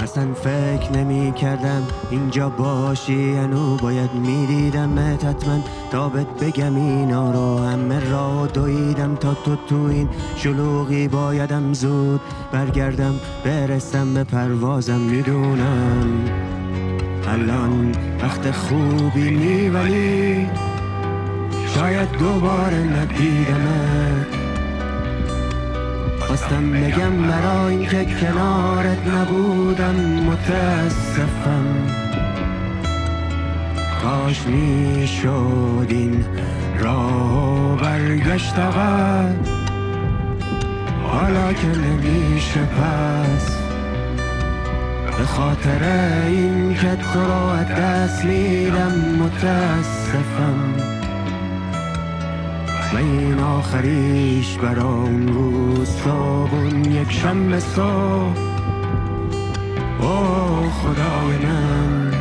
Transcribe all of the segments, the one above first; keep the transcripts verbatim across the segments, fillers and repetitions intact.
اصلا فکر نمی کردم اینجا باشی، هنو باید میدیدمت حتما تا بهت بگم اینا رو. همه راه دویدم تا تو تو این شلوغی بایدم زود برگردم برسم به پروازم. میدونم الان وقت خوبی نی ولی شاید دوباره ندیدمت. خواستم بگم برای اینکه کنارت نبودم متاسفم. کاش میشد این راه برگشت عقب، حالا که نمیشه پس به خاطر این که تو رو از دست میدم متاسفم. و این آخریش برا اون روز صابون یک شنبه صبح. اوه خدای من،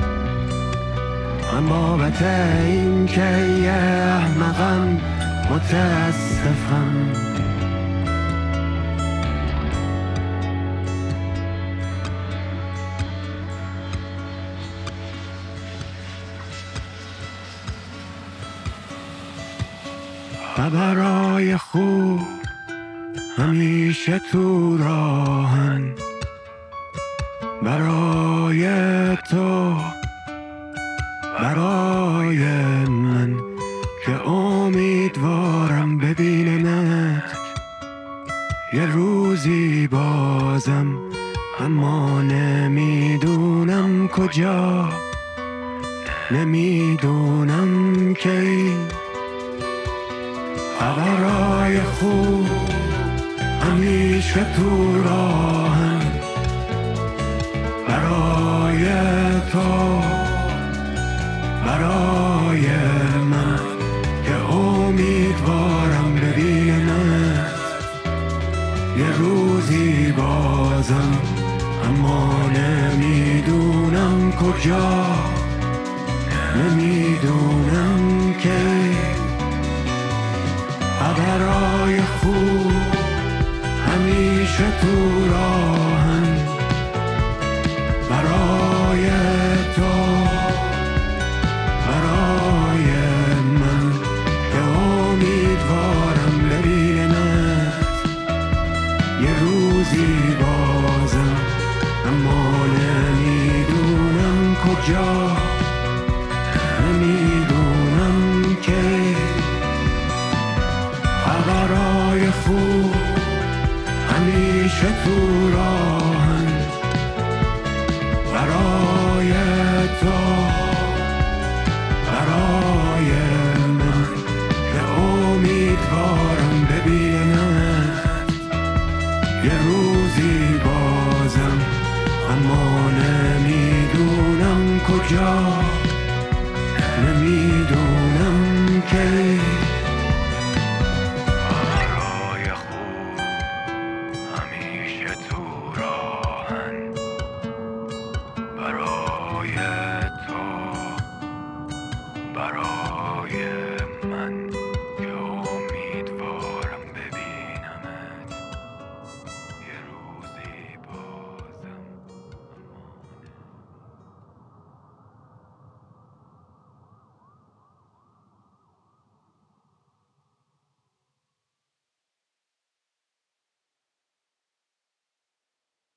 من بابت این که یه احمقم متاسفم. و برای خوب همیشه تو راهن، برای تو برای من که امیدوارم ببینمت یه روزی بازم، اما نمیدونم کجا، نمیدونم کی. خبرای خوب همیشه تو راهن، برای تو برای من که امیدوارم ببینمت یه روزی بازم، اما نمیدونم کجا، نمیدونم کی. خبرای خوب همیشه تو راهن، برای تو برای من که امیدوارم ببینمت یه روزی بازم، اما نمیدونم کجا، نمیدونم کی. خبرای خوب همیشه تو راهن، برای تو برای من که امیدوارم ببینمت یه روزی بازم، اما نمیدونم کجا، نمیدونم کی. برای تو برای